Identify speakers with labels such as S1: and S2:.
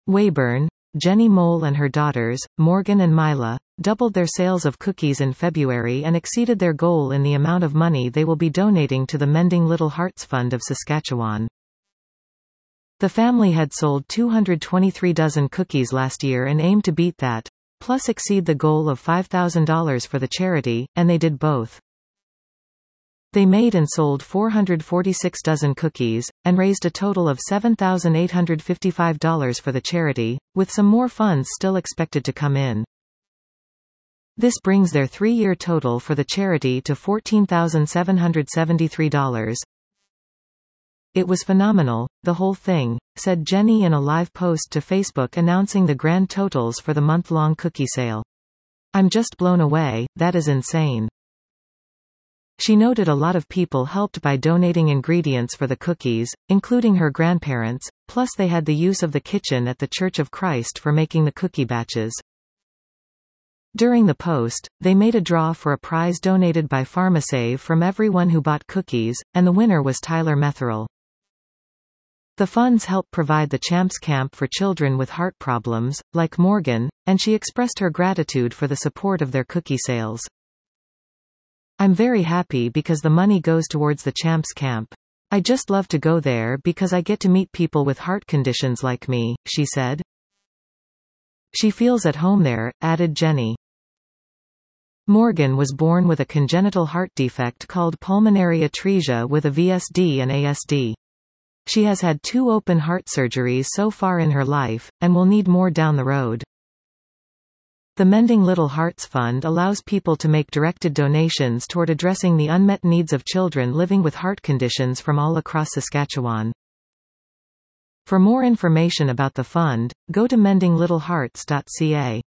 S1: Weyburn, Jenny Mole and her daughters, Morgan and Mila, doubled their sales of cookies in February and exceeded their goal in the amount of money they will be donating to the Mending Little Hearts Fund of Saskatchewan. The family had sold 223 dozen cookies last year and aimed to beat that, plus exceed the goal of $5,000 for the charity, and they did both. They made and sold 446 dozen cookies, and raised a total of $7,855 for the charity, with some more funds still expected to come in. This brings their three-year total for the charity to $14,773. "It was phenomenal, the whole thing," said Jenny in a live post to Facebook announcing the grand totals for the month-long cookie sale. "I'm just blown away, that is insane." She noted a lot of people helped by donating ingredients for the cookies, including her grandparents, plus they had the use of the kitchen at the Church of Christ for making the cookie batches. During the post, they made a draw for a prize donated by PharmaSave from everyone who bought cookies, and the winner was Tyler Metherell. The funds help provide the Champs Camp for children with heart problems, like Morgan, and she expressed her gratitude for the support of their cookie sales. "I'm very happy because the money goes towards the Champs Camp. I just love to go there because I get to meet people with heart conditions like me," she said. "She feels at home there," added Jenny. Morgan was born with a congenital heart defect called pulmonary atresia with a VSD and ASD. She has had 2 open heart surgeries so far in her life, and will need more down the road. The Mending Little Hearts Fund allows people to make directed donations toward addressing the unmet needs of children living with heart conditions from all across Saskatchewan. For more information about the fund, go to mendinglittlehearts.ca.